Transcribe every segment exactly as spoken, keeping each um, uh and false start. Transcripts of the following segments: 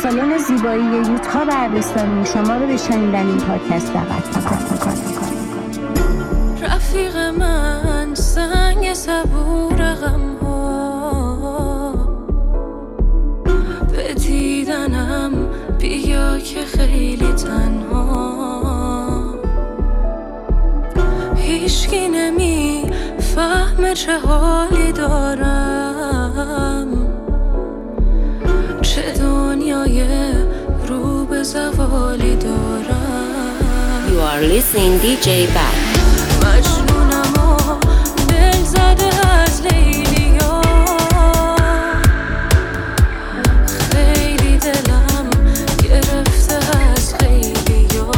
سالن زیبایی یوتها بردستانی شما رو به شنیدن این پادکست دعوت می‌کنه. رفیق من سنگ صبور غم ها به دیدنم بیا که خیلی تنها، هیچکی نمی فهم چه حالی دارم، چه دنیای رو به زوالی دارم. You are listening دی جی Bad. مجنونم و دل زده از لیلیا، خیلی دلم گرفته از خیلیا،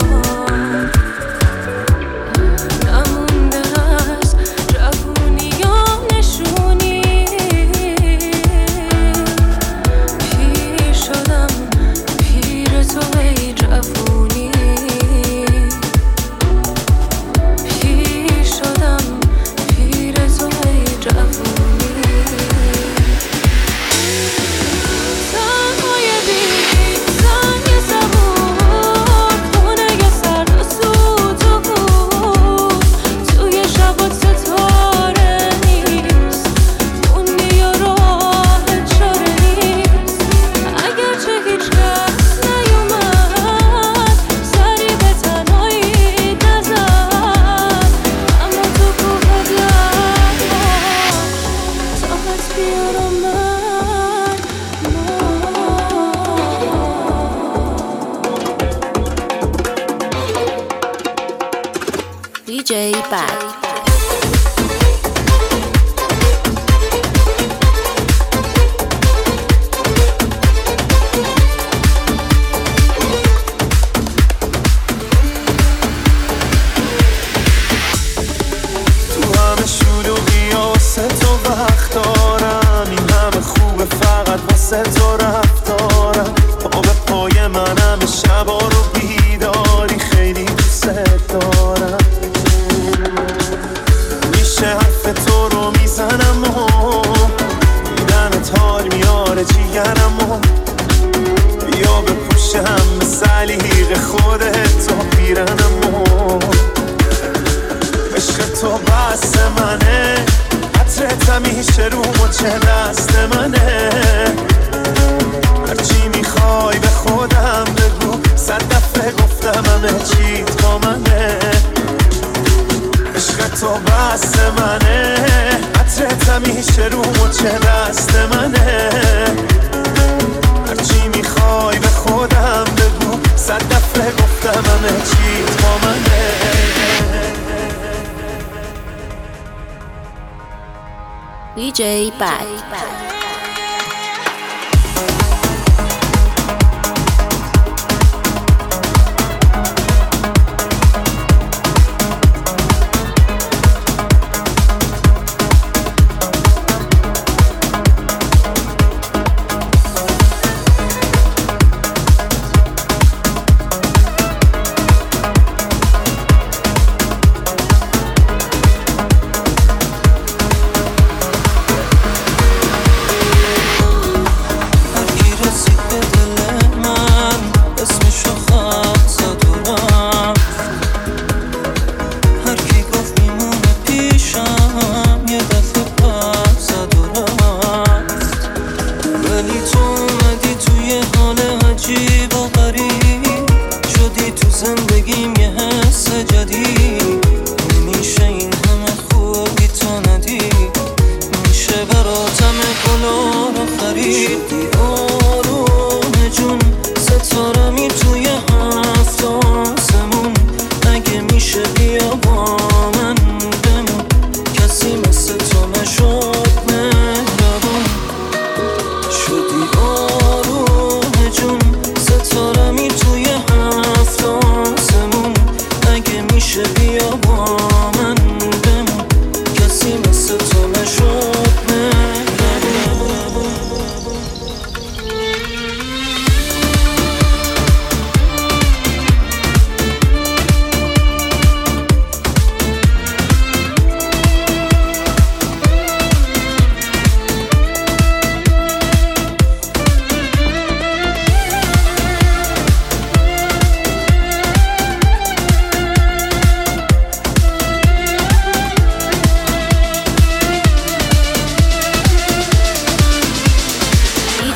نمونده از جوونیام نشونی، پیر شدم پیر تو ای جوونی، پیر شدم پیر تو ای جوونی. تنهای بی زنگ صبور خونه سرد و سوت و بود، توی شبات ستاره نیست، موندی و راه چاره نیست، اگرچه هیچ کس نیومد سری به تنهایی نزد، اما تو کوه دلم تاقت بیارم من دی جی Bad. تو همه شلوغی واسه تو وقت دارم، این همه خوبه فقط واسه تو رفتارم، پا به پای منم شبا رو بیداری، خیلی دوست دارم، میشه حرف تو رو میزنم و دیدنت حال میاره جیگرم و یا بپوشم به سلیق خودت تا پیرنم و عشق تو بس منه، عطرت همیشه رو مچه دست منه، هرچی میخوای به خودم بگو، صد دفعه گفتم همه چیت با منه، عشق تو بس منه، عطرت همیشه رو مچه دست منه، هرچی میخوای به خودم بگو، صد دفعه گفتم همه چیت با منه. دی جی Bad.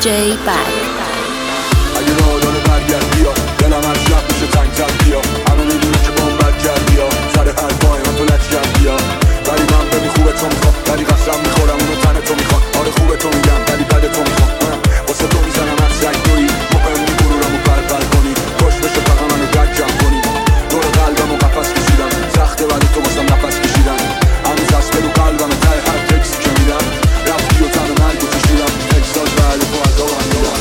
دی جی بک. اگه راه داره برگرد بیا، دلم هر شب میشه تنگ تر بیا. همه میدونه که با اون بد کردی ها، سر هر پای من تو لچ کردی ها. ولی من ببین خوبه تو میخوام، ولی قسم میخورم اونو تن تو میخوام. آره خوبه تو میگم ولی بد تو میخوام. واسه تو میزنم هر سگ دوری، مهم نی غرورمو پرپر کنی. خوش بشه فقط منو گرد جمع کنی. دور قلبمو قفس کشیدم، سخته ولی تو واسم نفس کشیدم. هنوز هست بلو قلبم ته هر تکسی که میدم. رفتی و تن مرگو کشیدم، اکساز بعد تو عذابم میدم.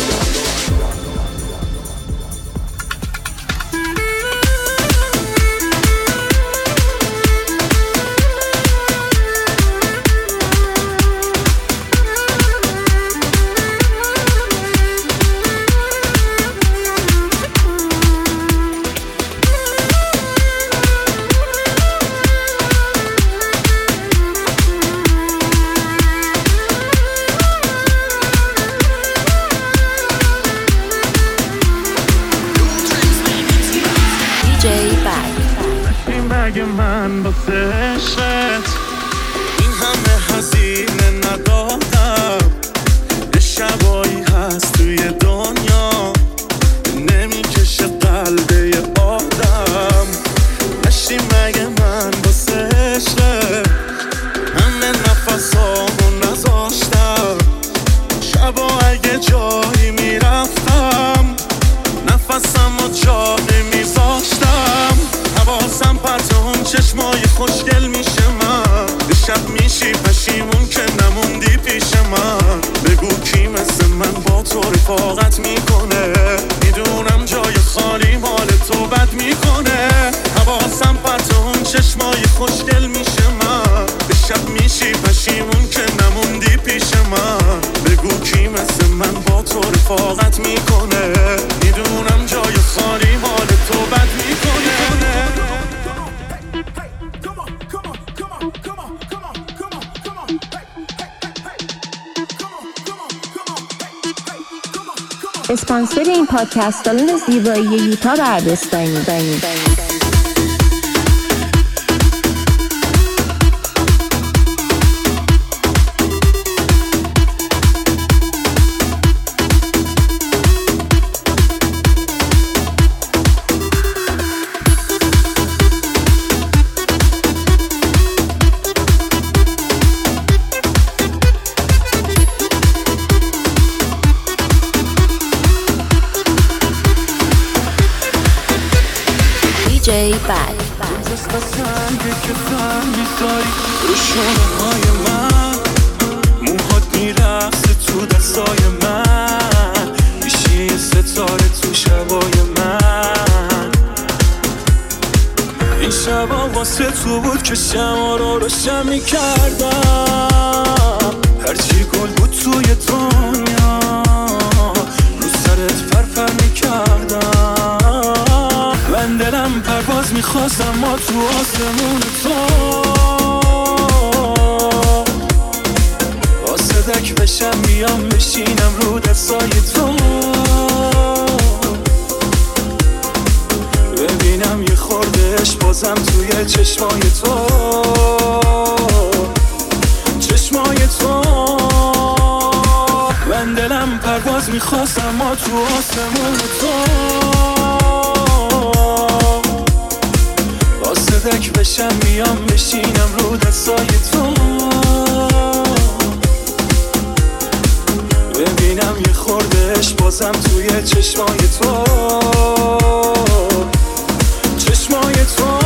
مگه من واسه عشقت این همه هزینه ندادم. یه شبایی هست توی دنیا نمیکشه قلب یه آدم. نشتی مگه من واسه عشقت همه نفسامو نذاشتم. شبا اگه جایی میرفتم نفسمو جا نمیذاشتم. حواسم پرت اون چشمای خوشگل میشه من. به شب میشی پشیمون که نموندی پیش من. بگو کی مثل من با تو رفاقت میکنه. میدونم جای خالی مال تو بد میکنه. حواسم پرت اون چشمای خوشگل میشه من. به شب میشی پشیمون که نموندی پیش من. بگو کی مثل من با تو رفاقت میکنه. میدونم جای خالی مال تو بد میکنه. اسپانسر این پادکست سالن زیبایی یوتا بردستانی. دی جی بک. سنگه که سن میذاری رو شونه های من. موهات میرقصه تو دستای من. میشی یه ستاره تو شبای من. این شبا واسه تو بود که شما رو روشن میکردم. هرچی گل بود توی دنیا رو سرت پرپر میکردم. من دلم پرواز میخواستم ما تو آسمون تو. واسدک بشم بیام بشینم رو دستای تو. ببینم یه خوردهش بازم توی چشمای تو. چشمای تو. من دلم پرواز میخواستم ما تو آسمون تو. واسدک بشم بیام بشینم رو دستای تو. ببینم یه خوردهش بازم توی چشمای تو. چشمای تو.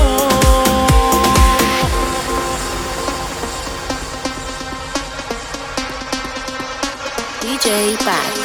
دی جی بک.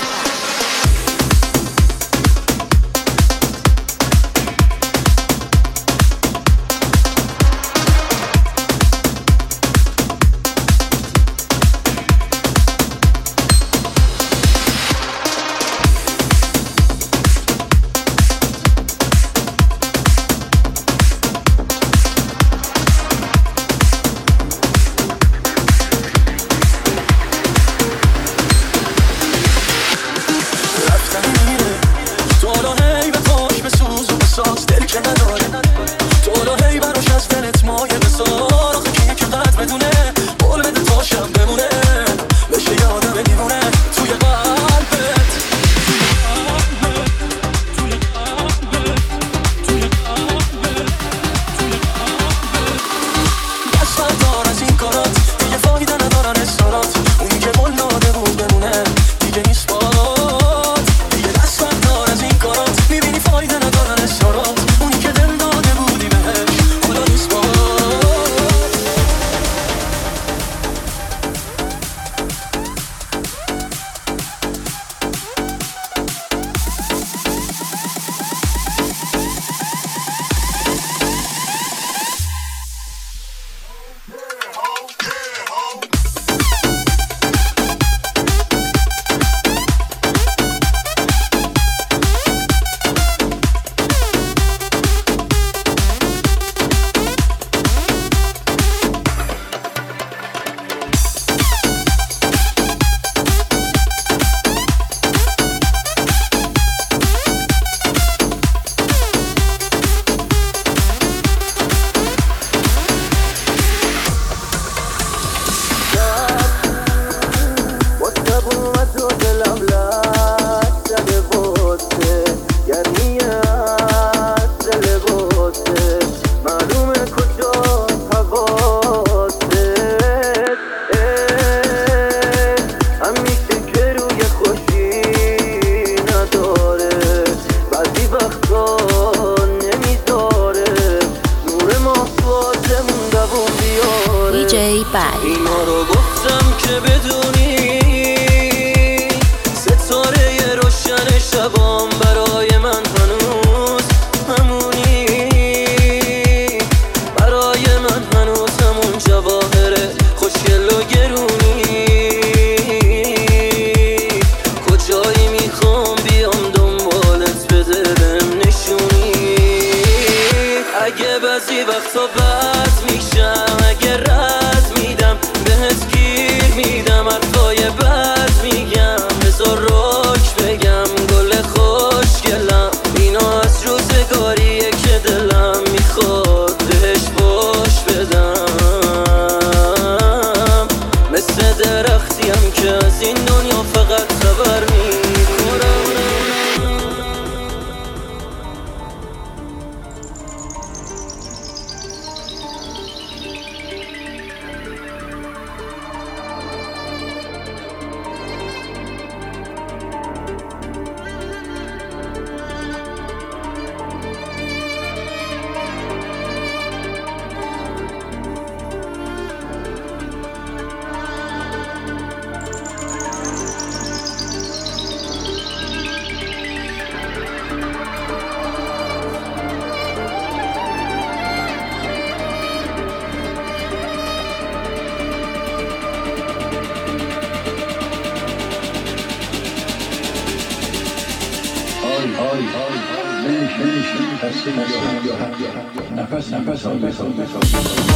دووم بیاره. دی جی بد. اینا رو گفتم که بدونی ستاره روشن شبام برای من هنوز همونی، برای من هنوز همون جواهر خوشگل و گرونی. کجایی میخوام بیام دنبالت بده بهم نشونی. اگه بعضی وقتا بد میشم، اگه رد میدم بهت گیر میدم، حرفای بد میگم بذار روش بگم گل خوشگلم. اینا از روزگاریه که دلم میخواد بهش باش بدم. مثل درختیم که از این دنیا فقط خبر میخورم. نفس نفس نفس